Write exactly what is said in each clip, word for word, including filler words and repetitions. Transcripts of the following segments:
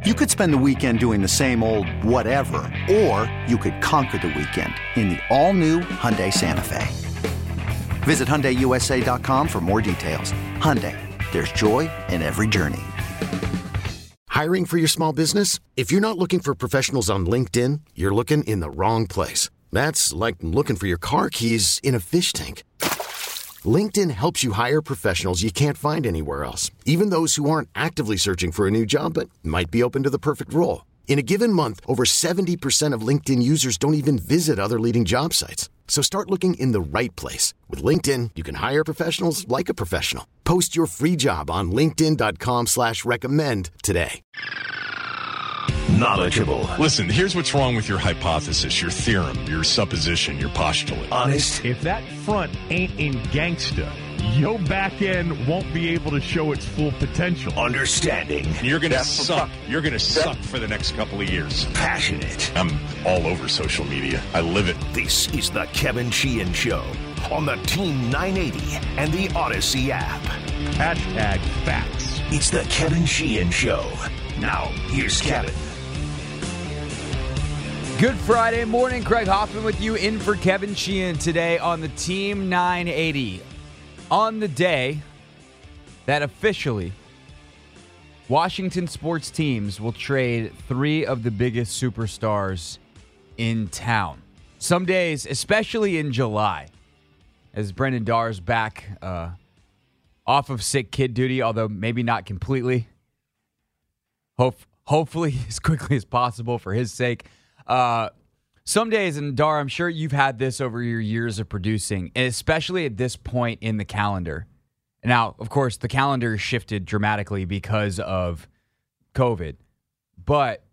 You could spend the weekend doing the same old whatever, or you could conquer the weekend in the all-new Hyundai Santa Fe. Visit Hyundai U S A dot com for more details. Hyundai, there's joy in every journey. Hiring for your small business? If you're not looking for professionals on LinkedIn, you're looking in the wrong place. That's like looking for your car keys in a fish tank. LinkedIn helps you hire professionals you can't find anywhere else, even those who aren't actively searching for a new job but might be open to the perfect role. In a given month, over seventy percent of LinkedIn users don't even visit other leading job sites. So start looking in the right place. With LinkedIn, you can hire professionals like a professional. Post your free job on linkedin dot com slash recommend today. Knowledgeable. Listen, here's what's wrong with your hypothesis, your theorem, your supposition, your postulate. Honest. If that front ain't in gangsta, your back end won't be able to show its full potential. Understanding. You're going to suck. You're going to suck for the next couple of years. Passionate. I'm all over social media. I live it. This is the Kevin Sheehan Show on the Team nine eighty and the Odyssey app. Hashtag facts. It's the Kevin Sheehan Show. Now, here's Kevin. Good Friday morning. Craig Hoffman with you in for Kevin Sheehan today on the Team nine eighty. On the day that officially Washington sports teams will trade three of the biggest superstars in town. Some days, especially in July, as Brendan Darr's back uh, off of sick kid duty, although maybe not completely. Hope, hopefully as quickly as possible for his sake. Uh, some days, and Dar, I'm sure you've had this over your years of producing, and especially at this point in the calendar. Now, of course, the calendar shifted dramatically because of COVID, but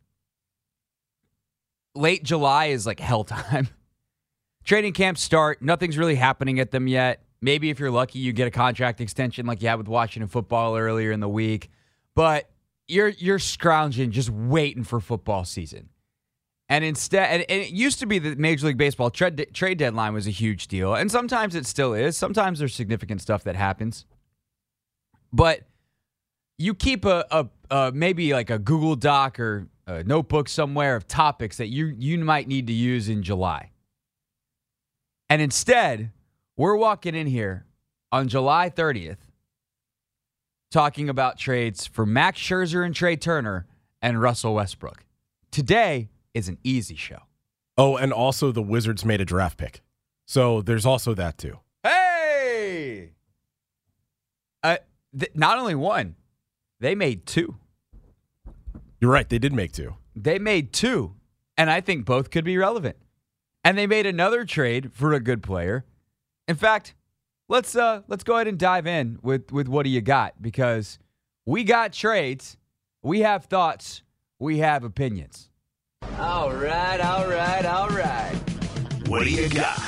late July is like hell time. Training camps start. Nothing's really happening at them yet. Maybe if you're lucky, you get a contract extension like you had with Washington football earlier in the week, but you're you're scrounging, just waiting for football season. And instead, and, and it used to be that Major League Baseball trade, trade deadline was a huge deal. And sometimes it still is. Sometimes there's significant stuff that happens. But you keep a, a, a maybe like a Google Doc or a notebook somewhere of topics that you, you might need to use in July. And instead, we're walking in here on July thirtieth talking about trades for Max Scherzer and Trey Turner and Russell Westbrook. Today is an easy show. Oh, and also the Wizards made a draft pick. So there's also that too. Hey! Uh, th- not only one, they made two. You're right, they did make two. They made two, and I think both could be relevant. And they made another trade for a good player. In fact, let's uh, let's go ahead and dive in with, with what do you got, because we got trades, we have thoughts, we have opinions. All right, all right, all right. What do you got?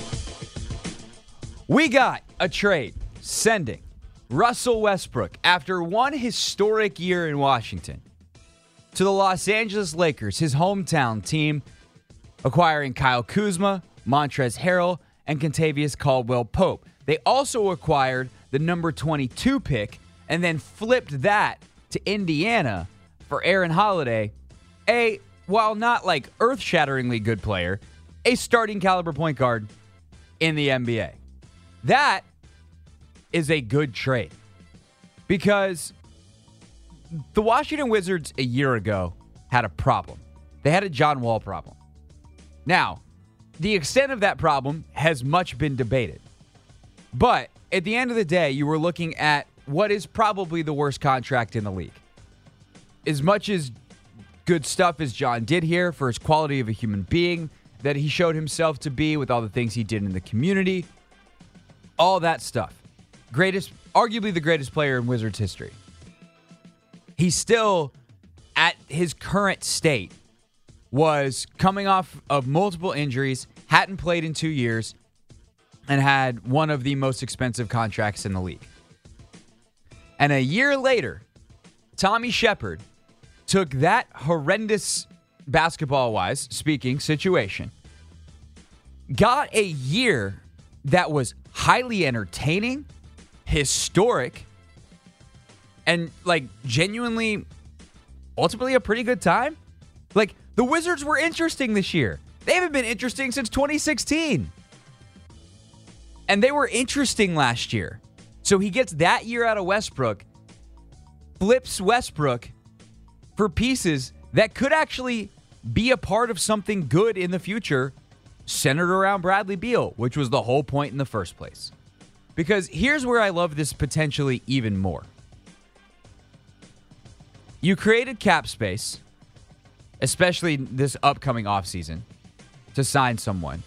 We got a trade sending Russell Westbrook after one historic year in Washington to the Los Angeles Lakers, his hometown team, acquiring Kyle Kuzma, Montrezl Harrell, and Kentavious Caldwell-Pope. They also acquired the number twenty-two pick and then flipped that to Indiana for Aaron Holiday, a while not like earth-shatteringly good player, a starting caliber point guard in the N B A. That is a good trade because the Washington Wizards a year ago had a problem. They had a John Wall problem. Now, the extent of that problem has much been debated. But at the end of the day, you were looking at what is probably the worst contract in the league. As much as good stuff as John did here for his quality of a human being that he showed himself to be with all the things he did in the community, all that stuff. Greatest, arguably the greatest player in Wizards history. He still, at his current state, was coming off of multiple injuries, hadn't played in two years, and had one of the most expensive contracts in the league. And a year later, Tommy Shepard took that horrendous, basketball-wise speaking, situation, got a year that was highly entertaining, historic, and like genuinely ultimately a pretty good time. Like, the Wizards were interesting this year. They haven't been interesting since twenty sixteen. And they were interesting last year. So he gets that year out of Westbrook, flips Westbrook for pieces that could actually be a part of something good in the future, centered around Bradley Beal, which was the whole point in the first place. Because here's where I love this potentially even more. You created cap space, especially this upcoming offseason, to sign someone.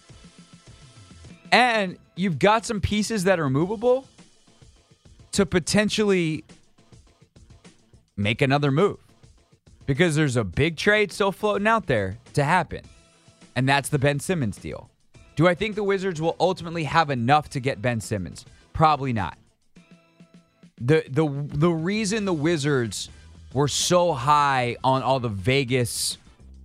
And you've got some pieces that are movable to potentially make another move. Because there's a big trade still floating out there to happen. And that's the Ben Simmons deal. Do I think the Wizards will ultimately have enough to get Ben Simmons? Probably not. The the the reason the Wizards were so high on all the Vegas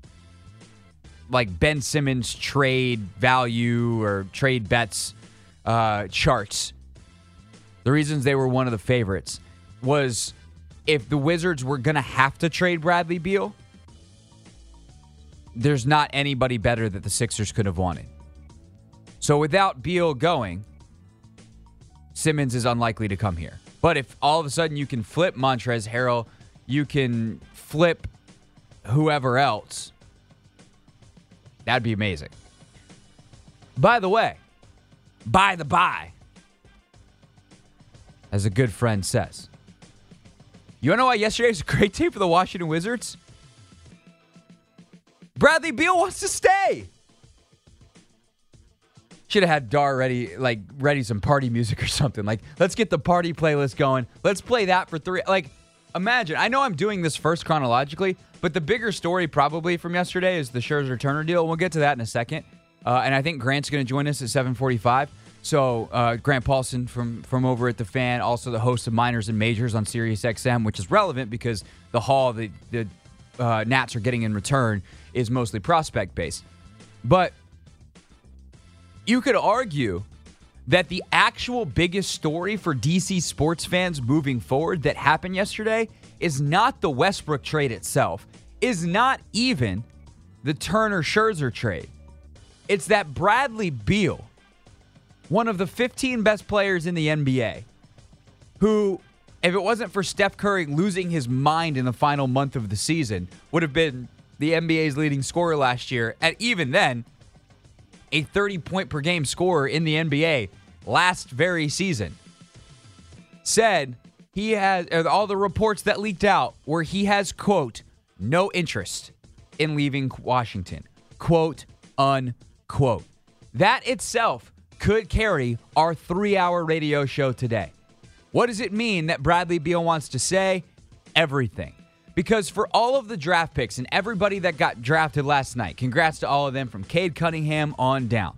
like Ben Simmons trade value or trade bets uh, charts, the reasons they were one of the favorites was if the Wizards were going to have to trade Bradley Beal, there's not anybody better that the Sixers could have wanted. So without Beal going, Simmons is unlikely to come here. But if all of a sudden you can flip Montrezl Harrell, you can flip whoever else, that'd be amazing. By the way, by the by, as a good friend says, you want to know why yesterday was a great day for the Washington Wizards? Bradley Beal wants to stay. Should have had Dar ready, like ready some party music or something. Like, let's get the party playlist going. Let's play that for three. Like, imagine. I know I'm doing this first chronologically, but the bigger story probably from yesterday is the Scherzer-Turner deal. We'll get to that in a second. Uh, and I think Grant's going to join us at seven forty-five. So uh, Grant Paulson from, from over at The Fan, also the host of Minors and Majors on Sirius X M, which is relevant because the haul the, the uh, Nats are getting in return is mostly prospect-based. But you could argue that the actual biggest story for D C sports fans moving forward that happened yesterday is not the Westbrook trade itself, is not even the Turner-Scherzer trade. It's that Bradley Beal, one of the fifteen best players in the N B A, who, if it wasn't for Steph Curry losing his mind in the final month of the season, would have been the N B A's leading scorer last year, and even then, a thirty-point-per-game scorer in the N B A last very season, said he has, all the reports that leaked out where he has, quote, no interest in leaving Washington, quote, unquote. That itself could carry our three-hour radio show today. What does it mean that Bradley Beal wants to say? Everything. Because for all of the draft picks and everybody that got drafted last night, congrats to all of them from Cade Cunningham on down.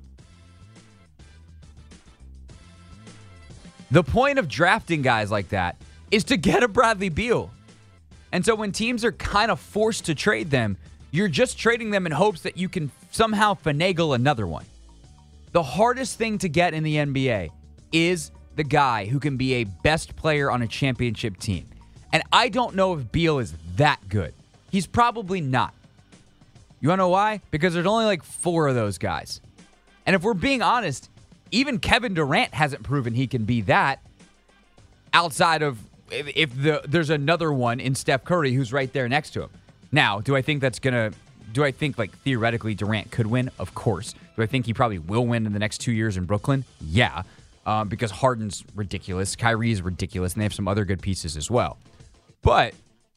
The point of drafting guys like that is to get a Bradley Beal. And so when teams are kind of forced to trade them, you're just trading them in hopes that you can somehow finagle another one. The hardest thing to get in the N B A is the guy who can be a best player on a championship team. And I don't know if Beal is that good. He's probably not. You want to know why? Because there's only like four of those guys. And if we're being honest, even Kevin Durant hasn't proven he can be that outside of if, if the there's another one in Steph Curry who's right there next to him. Now, do I think that's going to, do I think like theoretically Durant could win? Of course. Do I think he probably will win in the next two years in Brooklyn? Yeah. Um, because Harden's ridiculous. Kyrie's ridiculous. And they have some other good pieces as well. But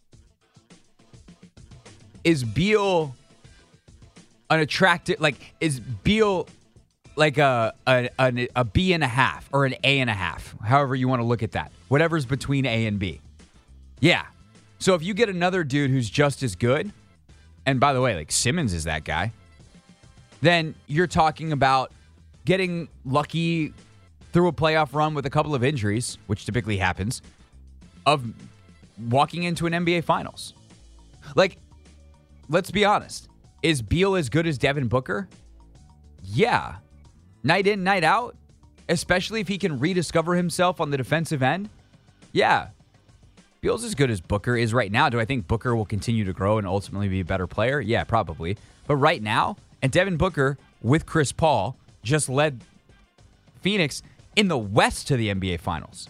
is Beal an attractive, like, is Beal like a, a, a, a B and a half or an A and a half? However you want to look at that. Whatever's between A and B. Yeah. So if you get another dude who's just as good, and by the way, like Simmons is that guy, then you're talking about getting lucky through a playoff run with a couple of injuries, which typically happens, of walking into an N B A Finals. Like, let's be honest. Is Beal as good as Devin Booker? Yeah. Night in, night out? Especially if he can rediscover himself on the defensive end? Yeah. Beal's as good as Booker is right now. Do I think Booker will continue to grow and ultimately be a better player? Yeah, probably. But right now, and Devin Booker with Chris Paul just led Phoenix in the West to the N B A Finals.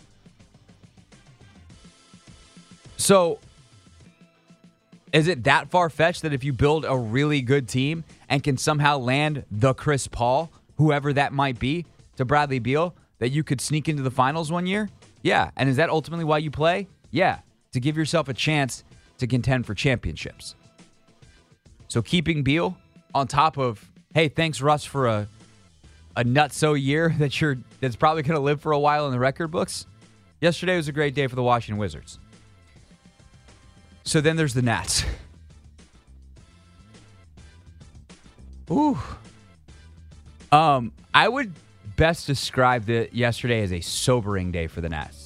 So, is it that far-fetched that if you build a really good team and can somehow land the Chris Paul, whoever that might be, to Bradley Beal, that you could sneak into the finals one year? Yeah. And is that ultimately why you play? Yeah. To give yourself a chance to contend for championships. So keeping Beal on top of, hey, thanks, Russ, for a a nutso year that you're that's probably going to live for a while in the record books. Yesterday was a great day for the Washington Wizards. So then there's the Nats. Ooh. Um, I would best describe the yesterday as a sobering day for the Nats.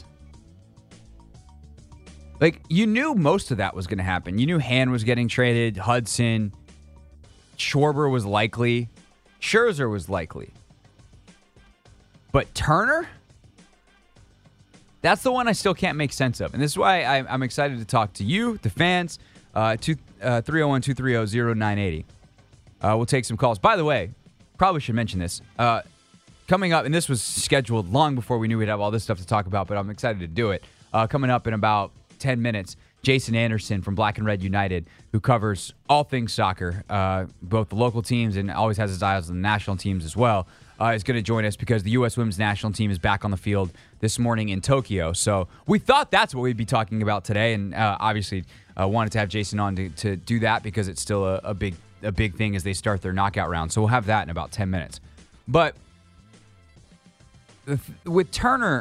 Like, you knew most of that was going to happen. You knew Hand was getting traded, Hudson, Schwarber was likely, Scherzer was likely. But Turner? That's the one I still can't make sense of. And this is why I, I'm excited to talk to you, the fans, uh, two, uh, three oh one, two three oh, oh nine eight oh. Uh, we'll take some calls. By the way, probably should mention this. Uh, coming up, and this was scheduled long before we knew we'd have all this stuff to talk about, but I'm excited to do it. Uh, coming up in about ten minutes, Jason Anderson from Black and Red United, who covers all things soccer, uh, both the local teams and always has his eyes on the national teams as well, uh, is going to join us because the U S women's national team is back on the field this morning in Tokyo. So we thought that's what we'd be talking about today, and uh, obviously uh, wanted to have Jason on to, to do that because it's still a, a big a big thing as they start their knockout round. So we'll have that in about ten minutes. But with Turner,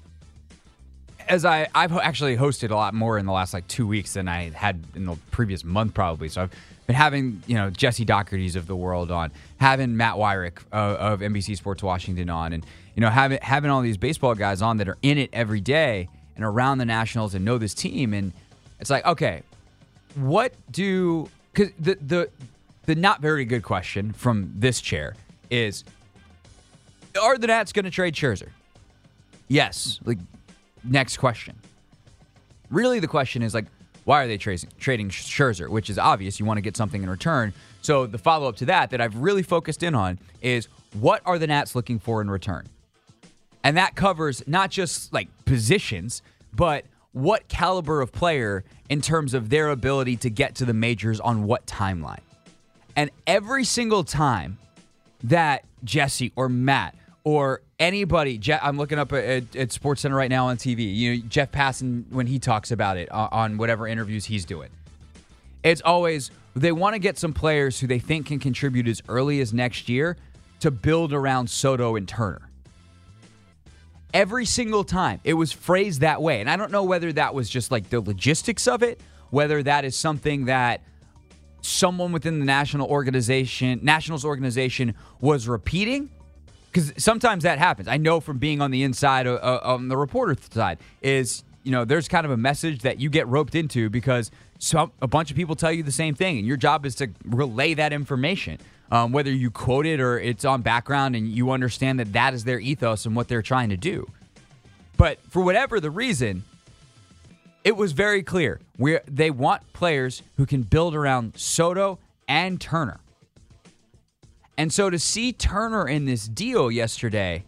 as I, I've actually hosted a lot more in the last like two weeks than I had in the previous month probably. So I've been having, you know, Jesse Doherty's of the world on, having Matt Wyrick uh, of N B C Sports Washington on, and, you know, having, having all these baseball guys on that are in it every day and around the Nationals and know this team. And it's like, okay, what do, because the, the, the not very good question from this chair is, are the Nats going to trade Scherzer? Yes. Like, next question. Really, the question is, like, why are they tra- trading Scherzer? Which is obvious. You want to get something in return. So the follow-up to that that I've really focused in on is, what are the Nats looking for in return? And that covers not just, like, positions, but what caliber of player in terms of their ability to get to the majors on what timeline. And every single time that Jesse or Matt or anybody, I'm looking up at, at SportsCenter right now on T V, you know, Jeff Passan, when he talks about it on whatever interviews he's doing, it's always they want to get some players who they think can contribute as early as next year to build around Soto and Turner. Every single time it was phrased that way. And I don't know whether that was just like the logistics of it, whether that is something that someone within the national organization, Nationals organization was repeating, because sometimes that happens. I know from being on the inside, uh, on the reporter side, is, you know, there's kind of a message that you get roped into because some, a bunch of people tell you the same thing, and your job is to relay that information, um, whether you quote it or it's on background and you understand that that is their ethos and what they're trying to do. But for whatever the reason, it was very clear. We're, they want players who can build around Soto and Turner. And so to see Turner in this deal yesterday,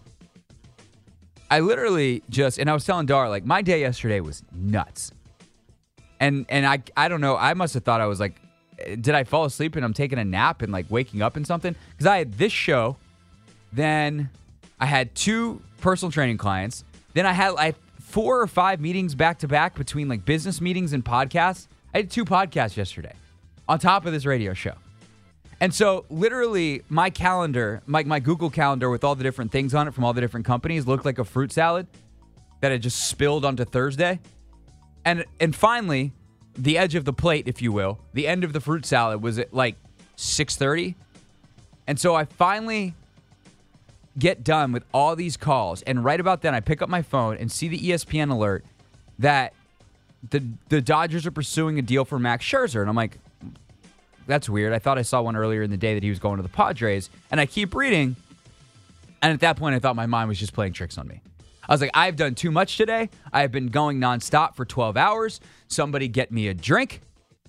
I literally just, and I was telling Dar, like, my day yesterday was nuts. And and I I don't know, I must have thought I was like, did I fall asleep and I'm taking a nap and like waking up and something? Because I had this show, then I had two personal training clients, then I had like four or five meetings back to back between like business meetings and podcasts. I had two podcasts yesterday on top of this radio show. And so literally my calendar, my, my Google calendar with all the different things on it from all the different companies looked like a fruit salad that had just spilled onto Thursday. And and finally, the edge of the plate, if you will, the end of the fruit salad was at like six thirty. And so I finally get done with all these calls. And right about then, I pick up my phone and see the E S P N alert that the the Dodgers are pursuing a deal for Max Scherzer. And I'm like, that's weird. I thought I saw one earlier in the day that he was going to the Padres. And I keep reading. And at that point, I thought my mind was just playing tricks on me. I was like, I've done too much today. I've been going nonstop for twelve hours. Somebody get me a drink.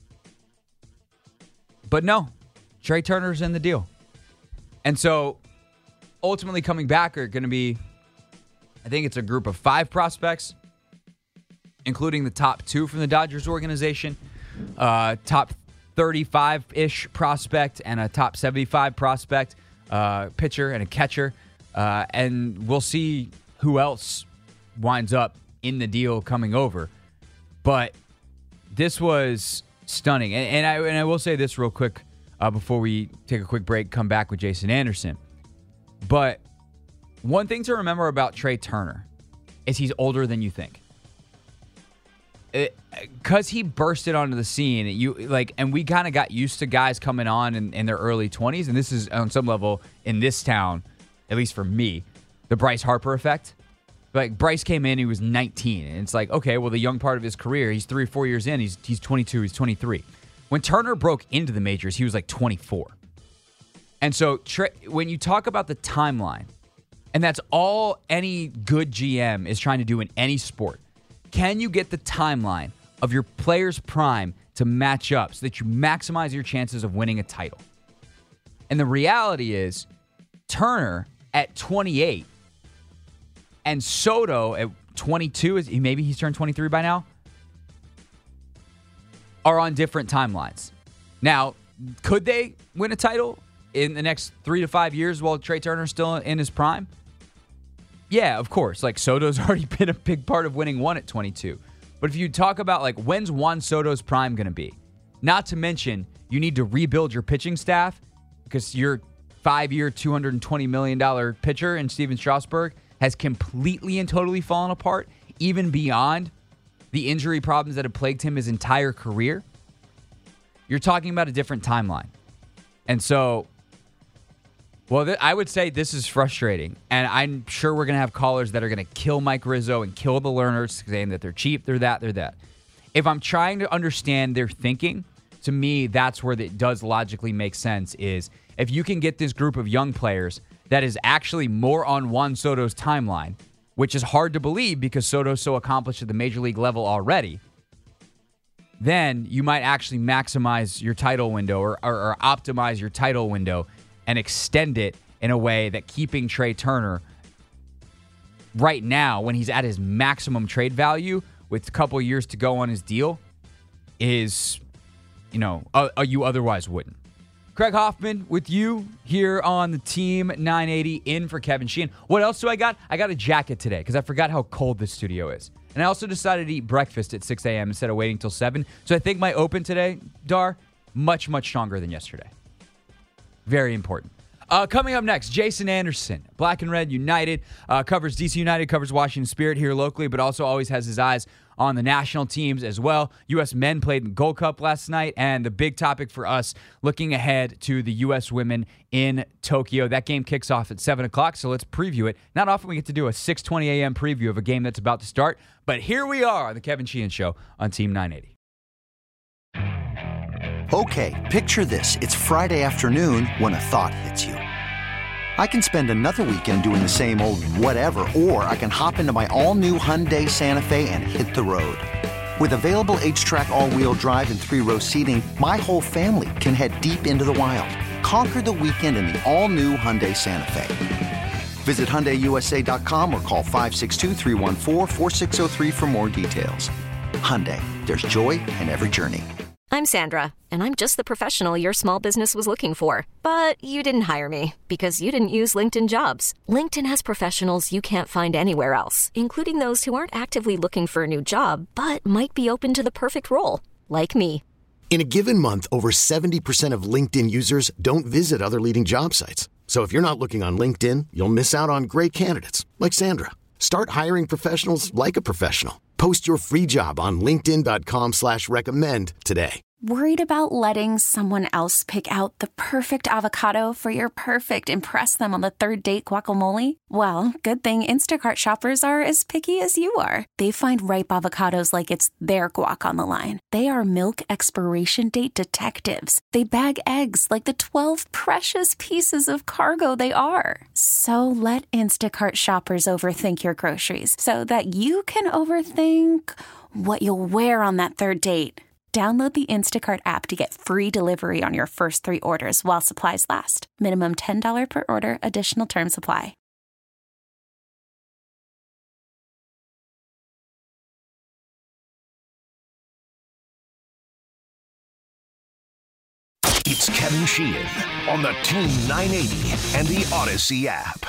But no, Trey Turner's in the deal. And so ultimately coming back are going to be, I think it's a group of five prospects, including the top two from the Dodgers organization, uh, top thirty-five-ish prospect and a top seventy-five prospect, uh, pitcher and a catcher. Uh, and we'll see who else winds up in the deal coming over. But this was stunning. And, and, I, and I will say this real quick uh, before we take a quick break, come back with Jason Anderson. But one thing to remember about Trey Turner is he's older than you think. Because he bursted onto the scene, you like, and we kind of got used to guys coming on in, in their early twenties, and this is on some level in this town, at least for me, the Bryce Harper effect. Like Bryce came in, he was nineteen, and it's like, okay, well, the young part of his career, he's three or four years in, he's he's twenty-two, he's twenty-three. When Turner broke into the majors, he was like twenty-four. And so Trey, when you talk about the timeline, and that's all any good G M is trying to do in any sport. Can you get the timeline of your player's prime to match up so that you maximize your chances of winning a title? And the reality is, Turner at twenty-eight and Soto at twenty-two, is maybe he's turned twenty-three by now, are on different timelines. Now, could they win a title in the next three to five years while Trey Turner's still in his prime? Yeah, of course. Like, Soto's already been a big part of winning one at twenty-two. But if you talk about, like, when's Juan Soto's prime going to be? Not to mention, you need to rebuild your pitching staff because your five-year, two hundred twenty million dollars pitcher in Steven Strasburg has completely and totally fallen apart, even beyond the injury problems that have plagued him his entire career. You're talking about a different timeline. And so, well, th- I would say this is frustrating. And I'm sure we're going to have callers that are going to kill Mike Rizzo and kill the Lerners, saying that they're cheap, they're that, they're that. If I'm trying to understand their thinking, to me, that's where it does logically make sense, is if you can get this group of young players that is actually more on Juan Soto's timeline, which is hard to believe because Soto's so accomplished at the major league level already, then you might actually maximize your title window or, or, or optimize your title window and extend it in a way that keeping Trey Turner right now, when he's at his maximum trade value with a couple years to go on his deal, is, you know, uh, uh, you otherwise wouldn't. Craig Hoffman with you here on the Team nine eighty, in for Kevin Sheehan. What else do I got? I got a jacket today because I forgot how cold this studio is. And I also decided to eat breakfast at six a.m. instead of waiting till seven. So I think my open today, Dar, much, much stronger than yesterday. Very important. Uh, coming up next, Jason Anderson, Black and Red United, uh, covers D C United, covers Washington Spirit here locally, but also always has his eyes on the national teams as well. U S men played in the Gold Cup last night, and the big topic for us, looking ahead to the U S women in Tokyo. That game kicks off at seven o'clock, so let's preview it. Not often we get to do a six twenty a.m. preview of a game that's about to start, but here we are on the Kevin Sheehan Show on Team nine eighty. Okay, picture this. It's Friday afternoon when a thought hits you. I can spend another weekend doing the same old whatever, or I can hop into my all-new Hyundai Santa Fe and hit the road. With available H-Track all-wheel drive and three-row seating, my whole family can head deep into the wild. Conquer the weekend in the all-new Hyundai Santa Fe. Visit Hyundai U S A dot com or call five six two, three one four, four six zero three for more details. Hyundai, there's joy in every journey. I'm Sandra, and I'm just the professional your small business was looking for. But you didn't hire me because you didn't use LinkedIn Jobs. LinkedIn has professionals you can't find anywhere else, including those who aren't actively looking for a new job, but might be open to the perfect role, like me. In a given month, over seventy percent of LinkedIn users don't visit other leading job sites. So if you're not looking on LinkedIn, you'll miss out on great candidates like Sandra. Start hiring professionals like a professional. Post your free job on linkedin dot com slash recommend today. Worried about letting someone else pick out the perfect avocado for your perfect impress them on the third date guacamole? Well, good thing Instacart shoppers are as picky as you are. They find ripe avocados like it's their guac on the line. They are milk expiration date detectives. They bag eggs like the twelve precious pieces of cargo they are. So let Instacart shoppers overthink your groceries so that you can overthink what you'll wear on that third date. Download the Instacart app to get free delivery on your first three orders while supplies last. Minimum ten dollars per order. Additional terms apply. It's Kevin Sheehan on the Team nine eighty and the Odyssey app.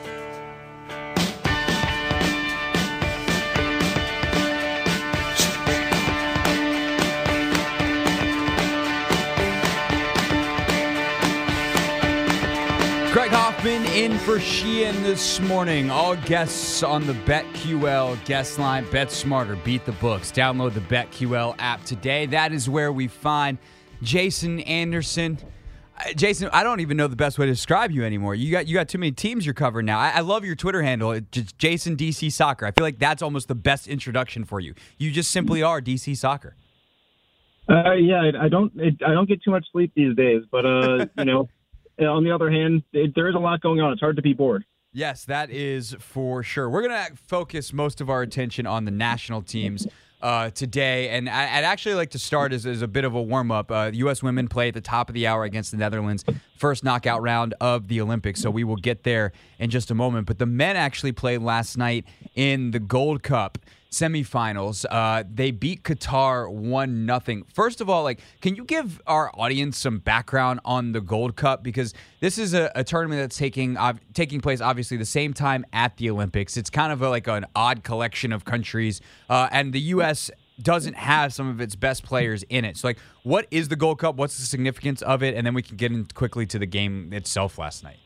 Craig Hoffman in for Sheehan this morning. All guests on the BetQL guest line. Bet smarter, beat the books. Download the BetQL app today. That is where we find Jason Anderson. Uh, Jason, I don't even know the best way to describe you anymore. You got you got too many teams you're covering now. I, I love your Twitter handle. It's just Jason D C Soccer. I feel like that's almost the best introduction for you. You just simply are D C Soccer. Uh, yeah, I don't it, I don't get too much sleep these days, but uh, you know. On the other hand, it, there is a lot going on. It's hard to be bored. Yes, that is for sure. We're going to focus most of our attention on the national teams uh, today. And I, I'd actually like to start as, as a bit of a warm-up. Uh, U S women play at the top of the hour against the Netherlands, first knockout round of the Olympics. So we will get there in just a moment. But the men actually played last night in the Gold Cup semifinals. Uh, they beat Qatar one nothing. First of all, like, can you give our audience some background on the Gold Cup? Because this is a, a tournament that's taking uh, taking place, obviously, the same time at the Olympics. It's kind of a, like an odd collection of countries, uh, and the U S doesn't have some of its best players in it. So, like, what is the Gold Cup? What's the significance of it? And then we can get in quickly to the game itself last night.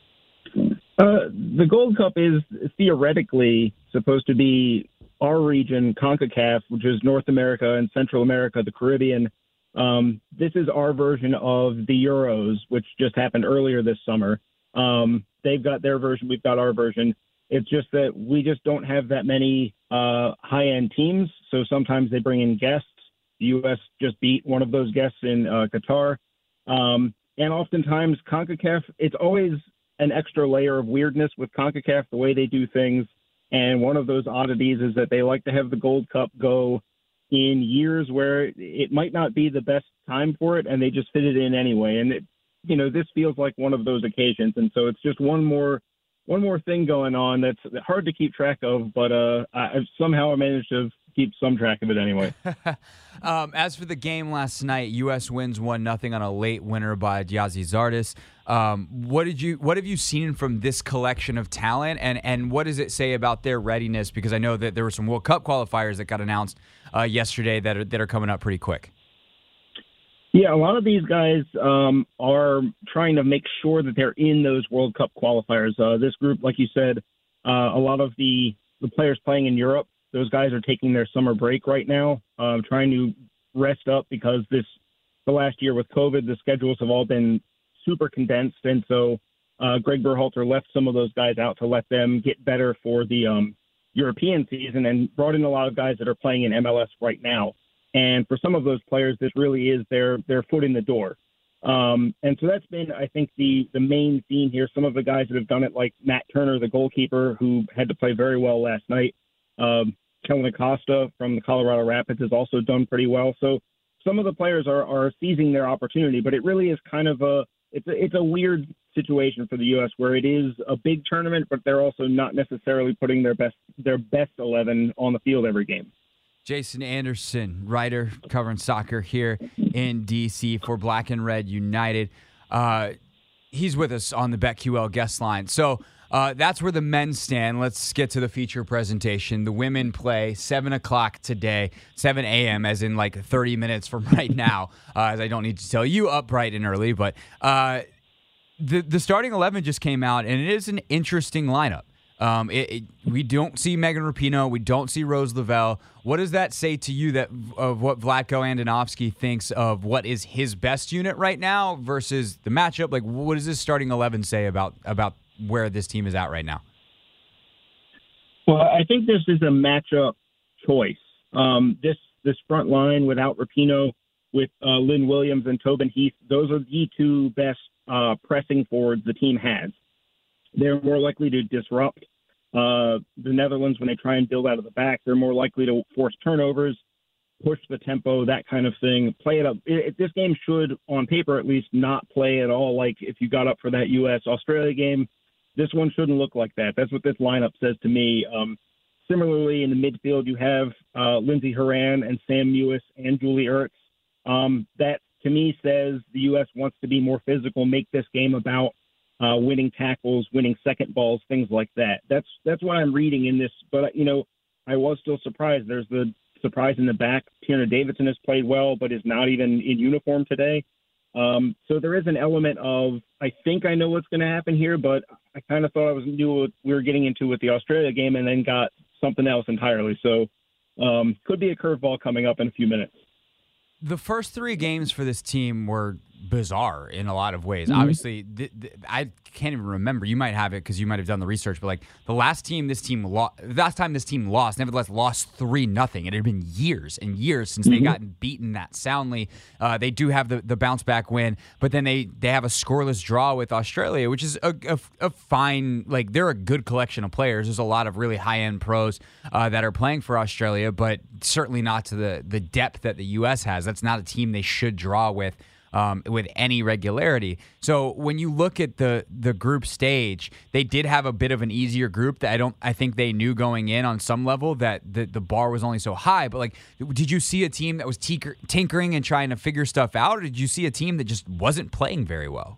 Uh, the Gold Cup is theoretically supposed to be our region, CONCACAF, which is North America and Central America, the Caribbean. Um, this is our version of the Euros, which just happened earlier this summer. Um, they've got their version. We've got our version. It's just that we just don't have that many uh, high-end teams, so sometimes they bring in guests. The U S just beat one of those guests in uh, Qatar. Um, and oftentimes, CONCACAF, it's always an extra layer of weirdness with CONCACAF, the way they do things. And one of those oddities is that they like to have the Gold Cup go in years where it might not be the best time for it, and they just fit it in anyway. And, it, you know, this feels like one of those occasions. And so it's just one more one more thing going on that's hard to keep track of, but uh, I've somehow managed to keep some track of it anyway. um, as for the game last night, U S wins one nothing on a late winner by Gyasi Zardes. Um, what did you what have you seen from this collection of talent, and, and what does it say about their readiness? Because I know that there were some World Cup qualifiers that got announced uh, yesterday that are, that are coming up pretty quick. Yeah, a lot of these guys um, are trying to make sure that they're in those World Cup qualifiers. Uh, this group, like you said, uh, a lot of the, the players playing in Europe, those guys are taking their summer break right now, uh, trying to rest up because this the last year with COVID, the schedules have all been super condensed. And so uh, Greg Berhalter left some of those guys out to let them get better for the um, European season and brought in a lot of guys that are playing in M L S right now. And for some of those players, this really is their their foot in the door. Um, and so that's been, I think, the the main theme here. Some of the guys that have done it, like Matt Turner, the goalkeeper, who had to play very well last night. Um, Kellen Acosta from the Colorado Rapids has also done pretty well. So some of the players are, are seizing their opportunity, but it really is kind of a it's a, it's a weird situation for the U S where it is a big tournament, but they're also not necessarily putting their best their best eleven on the field every game. Jason Anderson, writer covering soccer here in D C for Black and Red United. Uh, he's with us on the BetQL guest line. So uh, that's where the men stand. Let's get to the feature presentation. The women play seven o'clock today, seven a.m., as in like thirty minutes from right now, uh, as I don't need to tell you up bright and early. But uh, the, the starting eleven just came out, and it is an interesting lineup. Um, it, it, we don't see Megan Rapinoe. We don't see Rose Lavelle. What does that say to you that of what Vlatko Andonovski thinks of what is his best unit right now versus the matchup? Like, what does this starting eleven say about about where this team is at right now? Well, I think this is a matchup choice. Um, this this front line without Rapinoe, with uh, Lynn Williams and Tobin Heath, those are the two best uh, pressing forwards the team has. They're more likely to disrupt uh, the Netherlands when they try and build out of the back. They're more likely to force turnovers, push the tempo, that kind of thing. Play it up. It, this game should, on paper at least, not play at all like if you got up for that U S Australia game. This one shouldn't look like that. That's what this lineup says to me. Um, similarly, in the midfield, you have uh, Lindsey Horan and Sam Mewis and Julie Ertz. Um, that, to me, says the U S wants to be more physical, make this game about Uh, winning tackles, winning second balls, things like that. That's that's what I'm reading in this. But, you know, I was still surprised. There's the surprise in the back. Tierna Davidson has played well, but is not even in uniform today. Um, so there is an element of, I think I know what's going to happen here, but I kind of thought I was knew what we were getting into with the Australia game and then got something else entirely. So um, could be a curveball coming up in a few minutes. The first three games for this team were bizarre in a lot of ways. Mm-hmm. Obviously, th- th- I can't even remember. You might have it because you might have done the research, but like the last team this team lost, last time this team lost, nevertheless lost three nothing. It had been years and years since mm-hmm. they gotten beaten that soundly. Uh, they do have the, the bounce back win, but then they they have a scoreless draw with Australia, which is a, a, a fine. Like they're a good collection of players. There's a lot of really high end pros uh, that are playing for Australia, but certainly not to the the depth that the U S has. That's not a team they should draw with. Um, with any regularity. So when you look at the the group stage, they did have a bit of an easier group that I don't I think they knew going in on some level that the, the bar was only so high. But like, did you see a team that was tinker, tinkering and trying to figure stuff out, or did you see a team that just wasn't playing very well?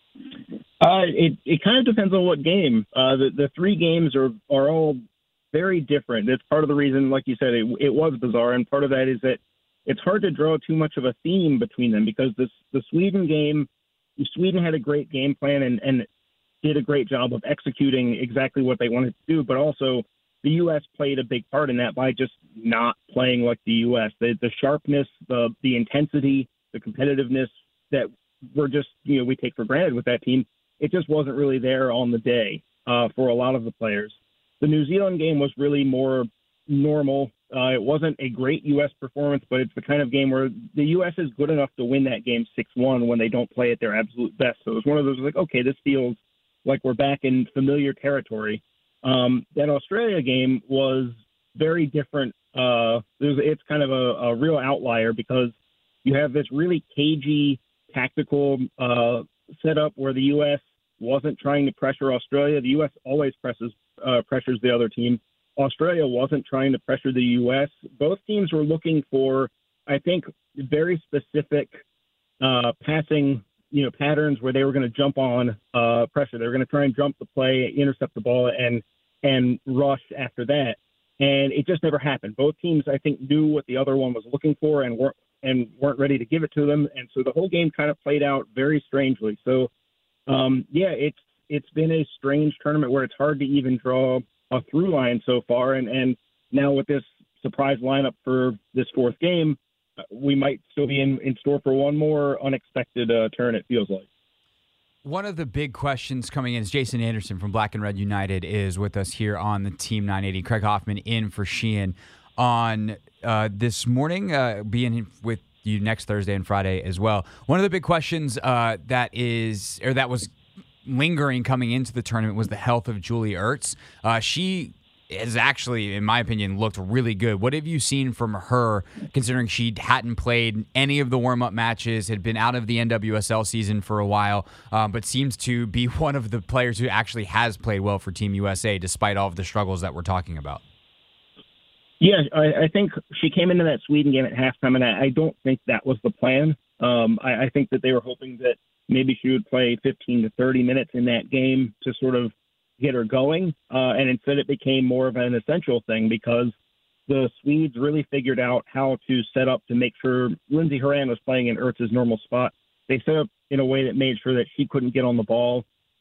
Uh, it it kind of depends on what game. Uh, the the three games are are all very different. That's part of the reason, like you said, it it was bizarre, and part of that is that it's hard to draw too much of a theme between them because this, the Sweden game, Sweden had a great game plan and, and did a great job of executing exactly what they wanted to do, but also the U S played a big part in that by just not playing like the U S. The, the sharpness, the the intensity, the competitiveness that we're just, you know, we take for granted with that team, it just wasn't really there on the day uh, for a lot of the players. The New Zealand game was really more normal. Uh, it wasn't a great U S performance, but it's the kind of game where the U S is good enough to win that game six one when they don't play at their absolute best. So it was one of those like, okay, this feels like we're back in familiar territory. Um, that Australia game was very different. Uh, it's kind of a, a real outlier because you have this really cagey tactical uh, setup where the U S wasn't trying to pressure Australia. The U S always presses uh, pressures the other team. Australia wasn't trying to pressure the U S. Both teams were looking for, I think, very specific uh, passing, you know, patterns where they were going to jump on uh, pressure. They were going to try and jump the play, intercept the ball, and and rush after that. And it just never happened. Both teams, I think, knew what the other one was looking for and weren't and weren't ready to give it to them. And so the whole game kind of played out very strangely. So, um, yeah, it's it's been a strange tournament where it's hard to even draw a through line so far, and, and now with this surprise lineup for this fourth game, we might still be in, in store for one more unexpected uh, turn, it feels like. One of the big questions coming in is Jason Anderson from Black and Red United is with us here on the Team nine eighty. Craig Hoffman in for Sheehan on uh, this morning, uh, being with you next Thursday and Friday as well. One of the big questions uh, that is, or that was lingering coming into the tournament was the health of Julie Ertz. Uh, she has actually, in my opinion, looked really good. What have you seen from her, considering she hadn't played any of the warm-up matches, had been out of the N W S L season for a while, um, but seems to be one of the players who actually has played well for Team U S A, despite all of the struggles that we're talking about? Yeah, I, I think she came into that Sweden game at halftime, and I, I don't think that was the plan. Um, I, I think that they were hoping that maybe she would play fifteen to thirty minutes in that game to sort of get her going. Uh, and instead it became more of an essential thing because the Swedes really figured out how to set up to make sure Lindsey Horan was playing in Ertz's normal spot. They set up in a way that made sure that she couldn't get on the ball.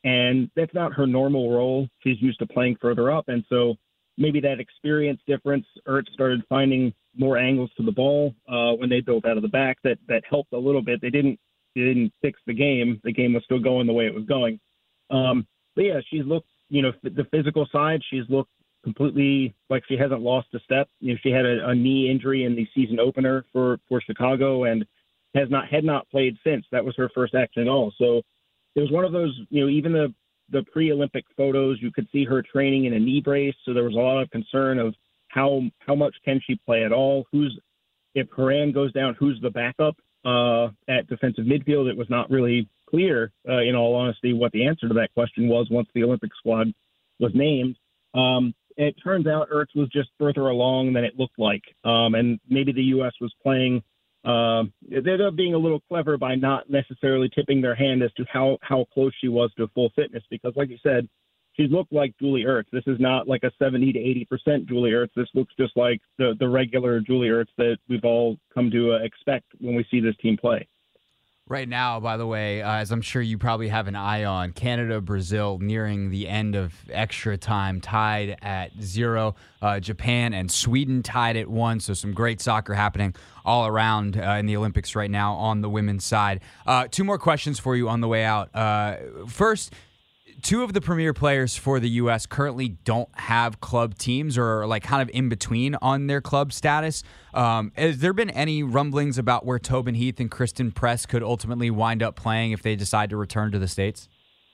and that's not her normal role. She's used to playing further up, and so maybe that experience difference, Ertz started finding more angles to the ball uh, when they built out of the back that that helped a little bit. They didn't they didn't fix the game. The game was still going the way it was going. Um, but yeah, she's looked, you know, the physical side, she's looked completely like she hasn't lost a step. You know, she had a, a knee injury in the season opener for, for Chicago and has not had not played since. That was her first action at all. So it was one of those, you know, even the the pre-Olympic photos, you could see her training in a knee brace. So there was a lot of concern of how how much can she play at all? Who's if Horan goes down, who's the backup uh, at defensive midfield? It was not really clear, uh, in all honesty, what the answer to that question was once the Olympic squad was named. Um, it turns out Ertz was just further along than it looked like, um, and maybe the U S was playing. Uh, they're being a little clever by not necessarily tipping their hand as to how, how close she was to full fitness, because, like you said, she's looked like Julie Ertz. This is not like a seventy to eighty percent Julie Ertz. This looks just like the, the regular Julie Ertz that we've all come to uh, expect when we see this team play. Right now, by the way, uh, as I'm sure you probably have an eye on, Canada, Brazil nearing the end of extra time, tied at zero. Uh, Japan and Sweden tied at one, so some great soccer happening all around uh, in the Olympics right now on the women's side. Uh, two more questions for you on the way out. Uh, first, two of the premier players for the U S currently don't have club teams or are like kind of in between on their club status. Um, has there been any rumblings about where Tobin Heath and Kristen Press could ultimately wind up playing if they decide to return to the States?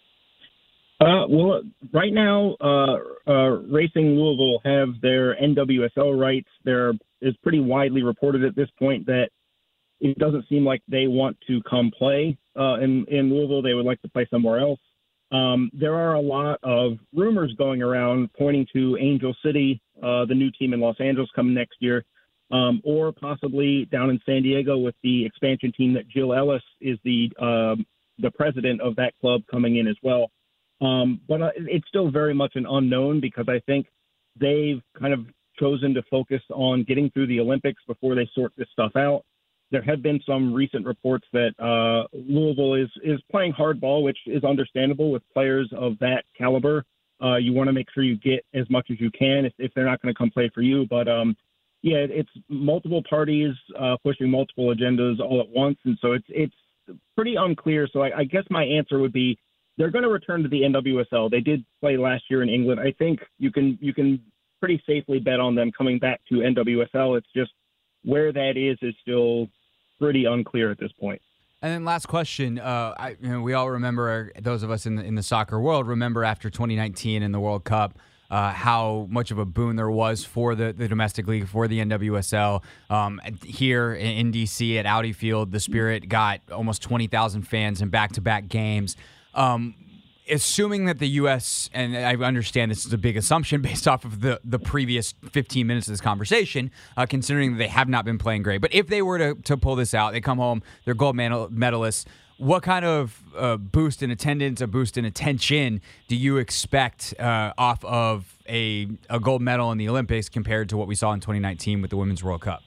Uh, well, right now, uh, uh, Racing Louisville have their N W S L rights. There is pretty widely reported at this point that it doesn't seem like they want to come play uh, in, in Louisville. They would like to play somewhere else. Um, there are a lot of rumors going around pointing to Angel City, uh, the new team in Los Angeles coming next year, um, or possibly down in San Diego with the expansion team that Jill Ellis is the uh, the president of that club coming in as well. Um, but uh, it's still very much an unknown because I think they've kind of chosen to focus on getting through the Olympics before they sort this stuff out. There have been some recent reports that uh, Louisville is, is playing hardball, which is understandable with players of that caliber. Uh, you want to make sure you get as much as you can if, if they're not going to come play for you. But, um, yeah, it's multiple parties uh, pushing multiple agendas all at once. And so it's it's pretty unclear. So I, I guess my answer would be they're going to return to the N W S L. They did play last year in England. I think you can you can pretty safely bet on them coming back to N W S L. It's just where that is is still pretty unclear at this point. And then last question, uh, I, you know, we all remember, those of us in the, in the soccer world remember after twenty nineteen in the World Cup, uh, how much of a boon there was for the, the domestic league, for the N W S L. Um, here in, in D C at Audi Field, the Spirit got almost twenty thousand fans in back-to-back games. Um, assuming that the U S, and I understand this is a big assumption based off of the, the previous fifteen minutes of this conversation, uh, considering that they have not been playing great. But if they were to, to pull this out, they come home, they're gold medal- medalists, what kind of uh, boost in attendance, a boost in attention do you expect uh, off of a, a gold medal in the Olympics compared to what we saw in twenty nineteen with the Women's World Cup?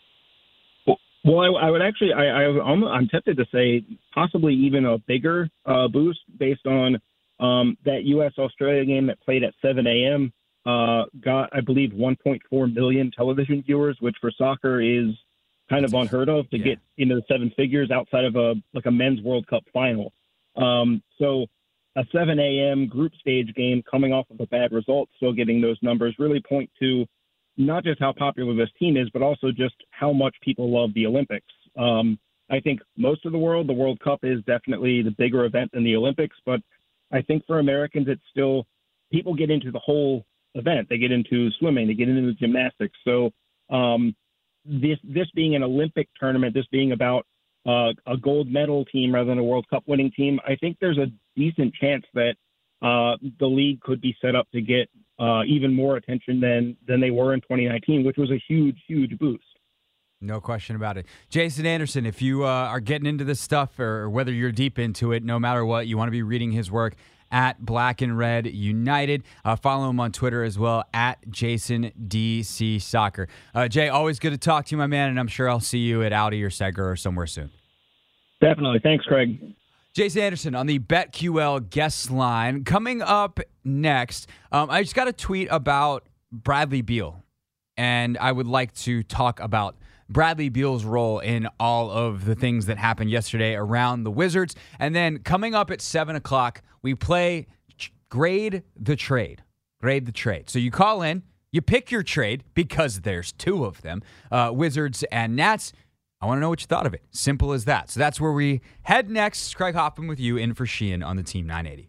Well, I, I would actually, I, I, I'm, I'm tempted to say possibly even a bigger uh, boost based on um, that U S Australia game that played at seven a.m. Uh, got, I believe, one point four million television viewers, which for soccer is kind of unheard of to yeah. get into the seven figures outside of a like a men's World Cup final. Um, so a seven a.m. group stage game coming off of a bad result, still getting those numbers really point to not just how popular this team is, but also just how much people love the Olympics. Um, I think most of the world, the World Cup is definitely the bigger event than the Olympics, but I think for Americans, it's still, people get into the whole event. They get into swimming, they get into gymnastics. So um, this this being an Olympic tournament, this being about uh, a gold medal team rather than a World Cup winning team, I think there's a decent chance that uh, the league could be set up to get Uh, even more attention than than they were in twenty nineteen, which was a huge, huge boost. No question about it. Jason Anderson, if you uh, are getting into this stuff or whether you're deep into it, no matter what, you want to be reading his work at Black and Red United. Uh, follow him on Twitter as well, at Jason D C Soccer. Uh, Jay, always good to talk to you, my man, and I'm sure I'll see you at Audi or Segra or somewhere soon. Definitely. Thanks, Craig. Jason Anderson on the BetQL guest line. Coming up next, um, I just got a tweet about Bradley Beal, and I would like to talk about Bradley Beal's role in all of the things that happened yesterday around the Wizards. And then coming up at seven o'clock, we play Grade the Trade. Grade the Trade. So you call in, you pick your trade because there's two of them, uh, Wizards and Nats. I want to know what you thought of it. Simple as that. So that's where we head next. Craig Hoffman with you in for Sheehan on the Team nine eighty.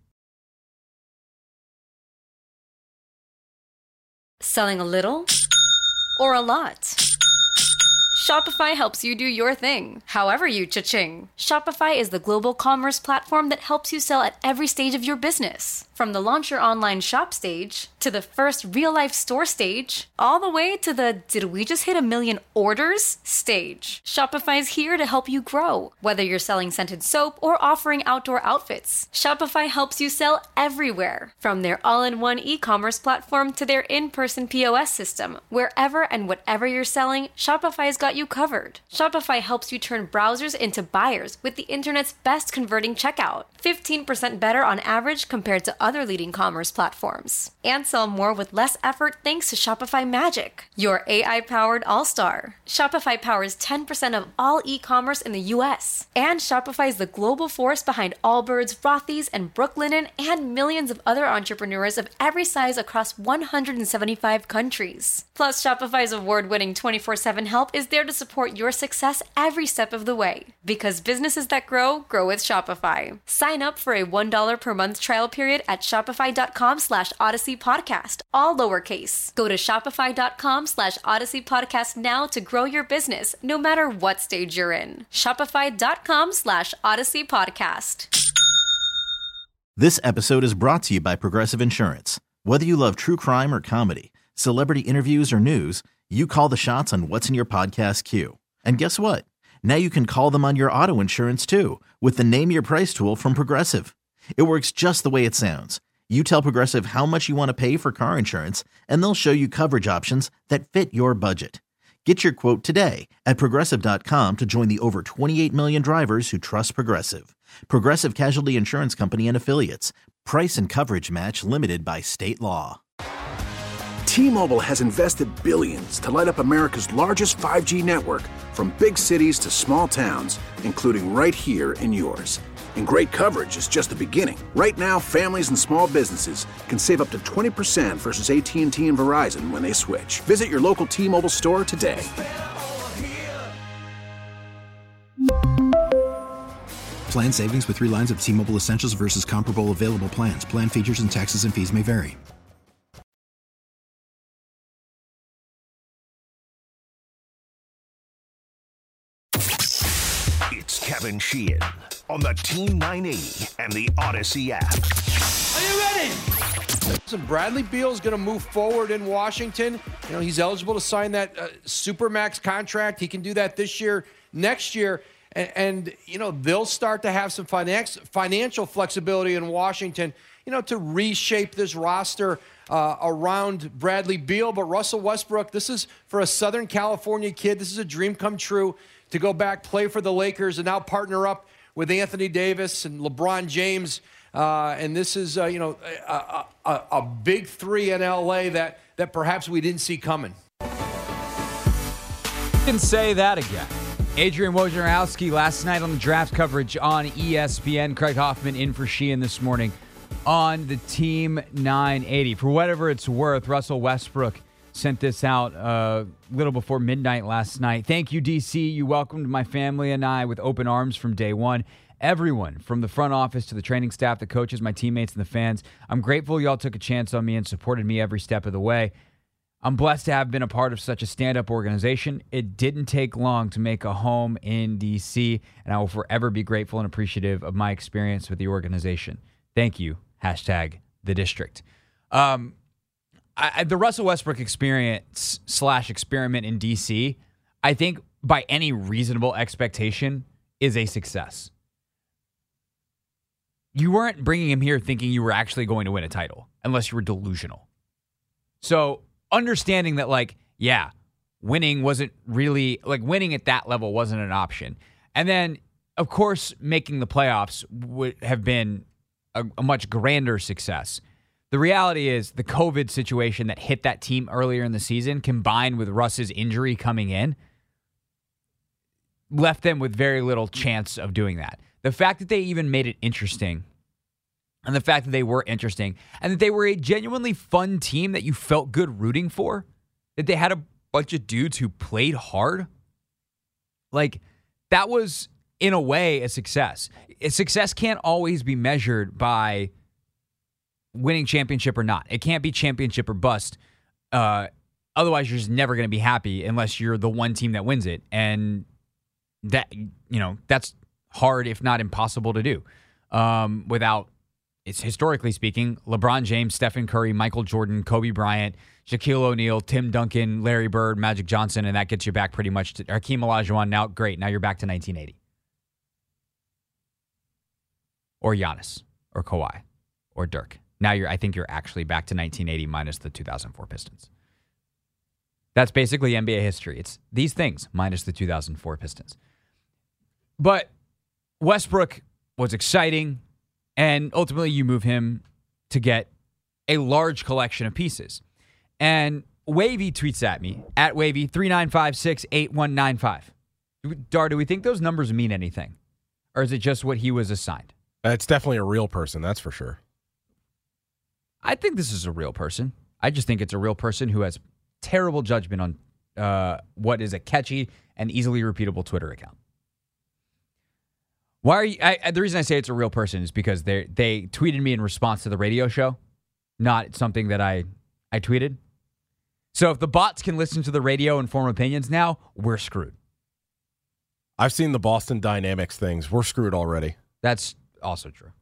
Selling a little or a lot? Shopify helps you do your thing, however you cha-ching. Shopify is the global commerce platform that helps you sell at every stage of your business. From the launch your online shop stage, to the first real-life store stage, all the way to the did we just hit a million orders stage. Shopify's here to help you grow. Whether you're selling scented soap or offering outdoor outfits, Shopify helps you sell everywhere. From their all-in-one e-commerce platform to their in-person P O S system, wherever and whatever you're selling, Shopify's got you covered. Shopify helps you turn browsers into buyers with the internet's best converting checkout. fifteen percent better on average compared to other leading commerce platforms. And sell more with less effort thanks to Shopify Magic, your A I-powered all-star. Shopify powers ten percent of all e-commerce in the U S. And Shopify is the global force behind Allbirds, Rothy's, and Brooklinen, and millions of other entrepreneurs of every size across one hundred seventy-five countries. Plus, Shopify's award-winning twenty-four seven help is there to support your success every step of the way. Because businesses that grow, grow with Shopify. Sign up for a one dollar per month trial period at shopify.com slash Odyssey Podcast, all lowercase. Go to shopify.com slash Odyssey Podcast now to grow your business, no matter what stage you're in. Shopify.com slash Odyssey Podcast. This episode is brought to you by Progressive Insurance. Whether you love true crime or comedy, celebrity interviews or news, you call the shots on what's in your podcast queue. And guess what? Now you can call them on your auto insurance too with the Name Your Price tool from Progressive. It works just the way it sounds. You tell Progressive how much you want to pay for car insurance, and they'll show you coverage options that fit your budget. Get your quote today at Progressive dot com to join the over twenty-eight million drivers who trust Progressive. Progressive Casualty Insurance Company and Affiliates. Price and coverage match limited by state law. T-Mobile has invested billions to light up America's largest five G network, from big cities to small towns, including right here in yours. And great coverage is just the beginning. Right now, families and small businesses can save up to twenty percent versus A T and T and Verizon when they switch. Visit your local T-Mobile store today. Plan savings with three lines of T-Mobile Essentials versus comparable available plans. Plan features and taxes and fees may vary. It's Kevin Sheehan on the Team nine eighty and the Odyssey app. Are you ready? Listen, Bradley Beal is going to move forward in Washington. You know, he's eligible to sign that uh, Supermax contract. He can do that this year, next year. And, and, you know, they'll start to have some finance, financial flexibility in Washington, you know, to reshape this roster uh, around Bradley Beal. But Russell Westbrook, this is for a Southern California kid. This is a dream come true to go back, play for the Lakers, and now partner up with Anthony Davis and LeBron James. Uh, and this is, uh, you know, a, a, a big three in L A that, that perhaps we didn't see coming. You can say that again. Adrian Wojnarowski last night on the draft coverage on E S P N. Craig Hoffman in for Sheehan this morning on the Team nine eighty. For whatever it's worth, Russell Westbrook sent this out a little before midnight last night. Thank you, D C. You welcomed my family and I with open arms from day one. Everyone, from the front office to the training staff, the coaches, my teammates, and the fans. I'm grateful y'all took a chance on me and supported me every step of the way. I'm blessed to have been a part of such a stand-up organization. It didn't take long to make a home in D C, and I will forever be grateful and appreciative of my experience with the organization. Thank you. Hashtag the district. Um, I, the Russell Westbrook experience slash experiment in D C, I think by any reasonable expectation, is a success. You weren't bringing him here thinking you were actually going to win a title, unless you were delusional. So understanding that, like, yeah, winning wasn't really, like, winning at that level wasn't an option. And then, of course, making the playoffs would have been a, a much grander success. The reality is the COVID situation that hit that team earlier in the season, combined with Russ's injury coming in, left them with very little chance of doing that. The fact that they even made it interesting, and the fact that they were interesting, and that they were a genuinely fun team that you felt good rooting for, that they had a bunch of dudes who played hard, like, that was, in a way, a success. A success can't always be measured by winning championship or not. It can't be championship or bust. Uh, otherwise, you're just never going to be happy unless you're the one team that wins it. And that, you know, that's hard, if not impossible to do. Um, without, it's historically speaking, LeBron James, Stephen Curry, Michael Jordan, Kobe Bryant, Shaquille O'Neal, Tim Duncan, Larry Bird, Magic Johnson, and that gets you back pretty much to Hakeem Olajuwon. Now, great. Now you're back to nineteen eighty. Or Giannis, or Kawhi, or Dirk. Now you're, I think you're actually back to nineteen eighty minus the two thousand four Pistons. That's basically N B A history. It's these things minus the two thousand four Pistons. But Westbrook was exciting, and ultimately you move him to get a large collection of pieces. And Wavy tweets at me, at Wavy three nine five six eight one nine five. Dar, do we think those numbers mean anything? Or is it just what he was assigned? It's definitely a real person, that's for sure. I think this is a real person. I just think it's a real person who has terrible judgment on uh, what is a catchy and easily repeatable Twitter account. Why are you? I, I, the reason I say it's a real person is because they they tweeted me in response to the radio show, not something that I I tweeted. So if the bots can listen to the radio and form opinions now, we're screwed. I've seen the Boston Dynamics things. We're screwed already. That's also true.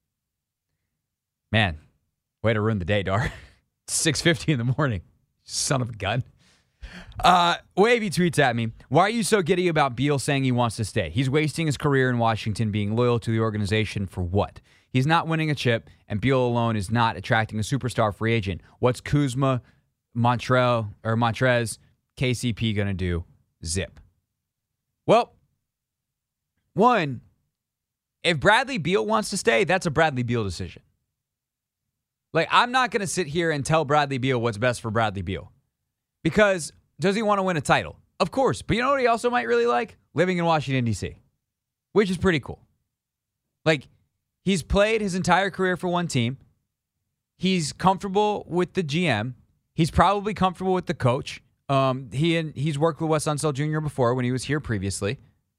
Man. Way to ruin the day, Dar. six fifty in the morning. Son of a gun. Uh, Wavy tweets at me, why are you so giddy about Beal saying he wants to stay? He's wasting his career in Washington being loyal to the organization for what? He's not winning a chip, and Beal alone is not attracting a superstar free agent. What's Kuzma, Montrell, or Montrez, K C P going to do? Zip. Well, one, if Bradley Beal wants to stay, that's a Bradley Beal decision. Like, I'm not going to sit here and tell Bradley Beal what's best for Bradley Beal. Because does he want to win a title? Of course. But you know what he also might really like? Living in Washington, D C, which is pretty cool. Like, he's played his entire career for one team. He's comfortable with the G M. He's probably comfortable with the coach. Um, he and he's worked with Wes Unseld Junior before when he was here previously.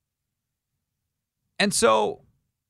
And so,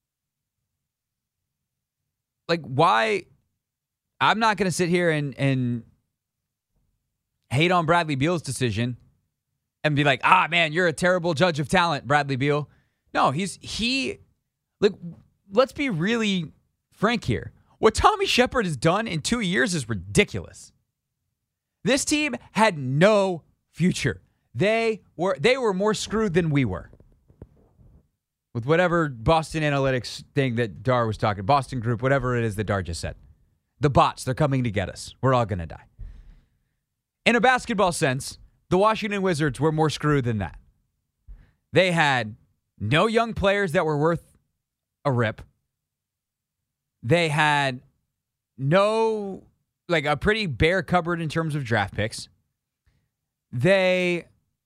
like, why... I'm not going to sit here and, and hate on Bradley Beal's decision and be like, ah, man, you're a terrible judge of talent, Bradley Beal. No, he's, he, like, let's be really frank here. What Tommy Shepard has done in two years is ridiculous. This team had no future. They were, they were more screwed than we were. With whatever Boston Analytics thing that Dar was talking, Boston Group, whatever it is that Dar just said. The bots, they're coming to get us. We're all going to die. In a basketball sense, the Washington Wizards were more screwed than that. They had no young players that were worth a rip. They had no, like, a pretty bare cupboard in terms of draft picks. They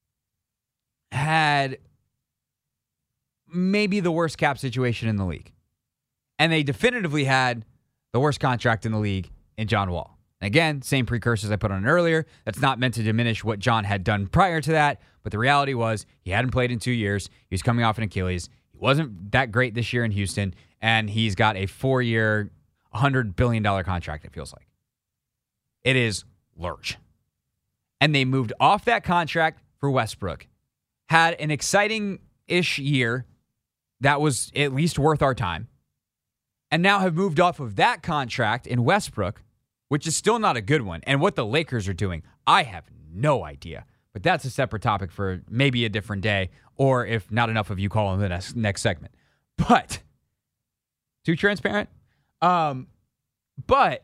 had maybe the worst cap situation in the league. And they definitively had the worst contract in the league in John Wall. Again, same precursors I put on earlier. That's not meant to diminish what John had done prior to that, but the reality was he hadn't played in two years. He was coming off an Achilles. He wasn't that great this year in Houston, and he's got a four-year, one hundred billion dollars contract, it feels like. It is large. And they moved off that contract for Westbrook, had an exciting-ish year that was at least worth our time, and now have moved off of that contract in Westbrook, which is still not a good one. And what the Lakers are doing, I have no idea. But that's a separate topic for maybe a different day, or if not enough of you call in the next, next segment. But, too transparent? Um, but,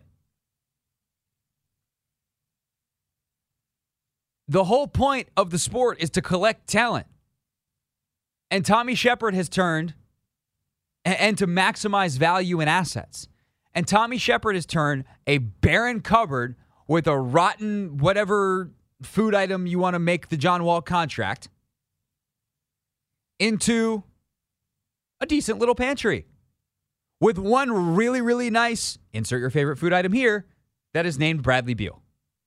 the whole point of the sport is to collect talent. And Tommy Shepard has turned and, and to maximize value in assets. And Tommy Shepard has turned a barren cupboard with a rotten whatever food item you want to make the John Wall contract into a decent little pantry with one really, really nice, insert your favorite food item here, that is named Bradley Beal.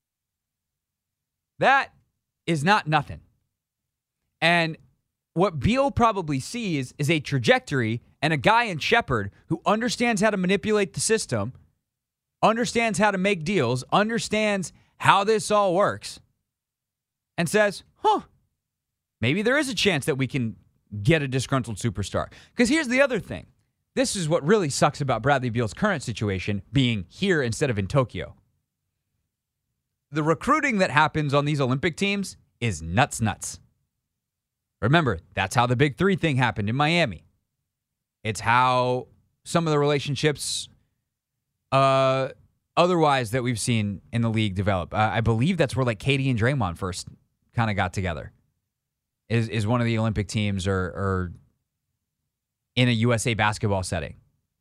That is not nothing. And what Beal probably sees is a trajectory and a guy in Shepard who understands how to manipulate the system, understands how to make deals, understands how this all works, and says, huh, maybe there is a chance that we can get a disgruntled superstar. Because here's the other thing. This is what really sucks about Bradley Beal's current situation being here instead of in Tokyo. The recruiting that happens on these Olympic teams is nuts nuts. Remember, that's how the Big Three thing happened in Miami. It's how some of the relationships uh, otherwise that we've seen in the league develop. Uh, I believe that's where like Katie and Draymond first kind of got together. Is is one of the Olympic teams or, or in a U S A basketball setting.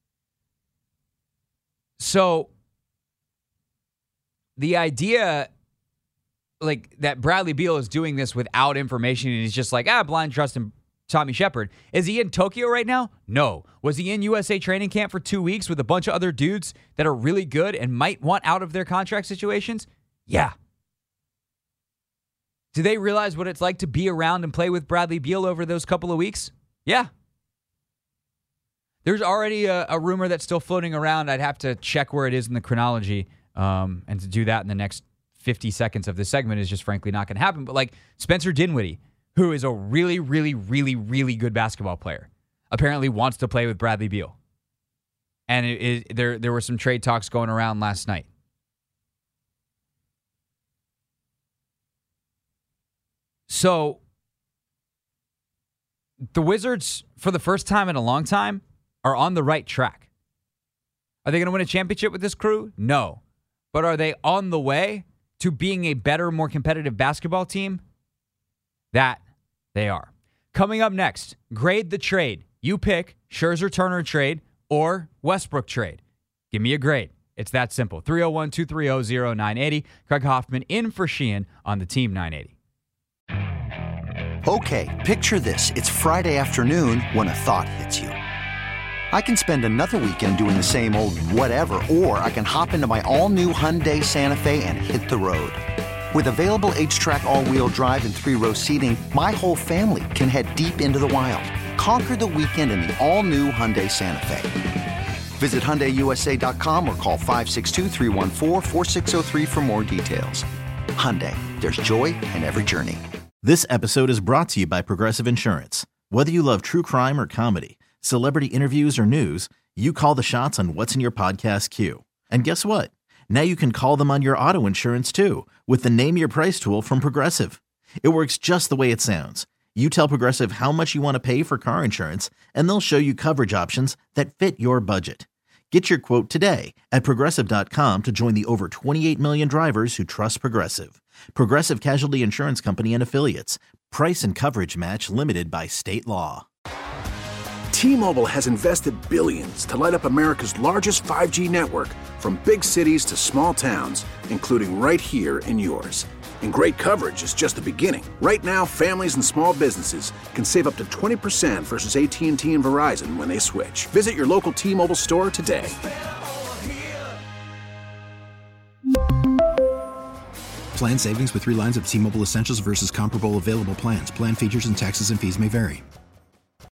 So the idea like that Bradley Beal is doing this without information and he's just like, ah, blind trust in Tommy Shepard. Is he in Tokyo right now? No. Was he in U S A training camp for two weeks with a bunch of other dudes that are really good and might want out of their contract situations? Yeah. Do they realize what it's like to be around and play with Bradley Beal over those couple of weeks? Yeah. There's already a, a rumor that's still floating around. I'd have to check where it is in the chronology. Um, and to do that in the next fifty seconds of this segment is just frankly not going to happen. But like Spencer Dinwiddie, who is a really, really, really, really good basketball player, apparently wants to play with Bradley Beal. And it, it, there, there were some trade talks going around last night. So the Wizards, for the first time in a long time, are on the right track. Are they going to win a championship with this crew? No. But are they on the way to being a better, more competitive basketball team? That they are. Coming up next, grade the trade. You pick Scherzer Turner trade or Westbrook trade. Give me a grade. It's that simple. three oh one, two three oh, oh nine eight oh. Craig Hoffman in for Sheehan on the Team nine eighty. Okay, picture this. It's Friday afternoon when a thought hits you. I can spend another weekend doing the same old whatever, or I can hop into my all-new Hyundai Santa Fe and hit the road. With available H-Track all-wheel drive and three-row seating, my whole family can head deep into the wild. Conquer the weekend in the all-new Hyundai Santa Fe. Visit Hyundai U S A dot com or call five six two, three one four, four six zero three for more details. Hyundai, there's joy in every journey. This episode is brought to you by Progressive Insurance. Whether you love true crime or comedy, celebrity interviews or news, you call the shots on what's in your podcast queue. And guess what? Now you can call them on your auto insurance too with the Name Your Price tool from Progressive. It works just the way it sounds. You tell Progressive how much you want to pay for car insurance, and they'll show you coverage options that fit your budget. Get your quote today at Progressive dot com to join the over twenty-eight million drivers who trust Progressive. Progressive Casualty Insurance Company and Affiliates. Price and coverage match limited by state law. T-Mobile has invested billions to light up America's largest five G network, from big cities to small towns, including right here in yours. And great coverage is just the beginning. Right now, families and small businesses can save up to twenty percent versus A T and T and Verizon when they switch. Visit your local T-Mobile store today. Plan savings with three lines of T-Mobile Essentials versus comparable available plans. Plan features and taxes and fees may vary.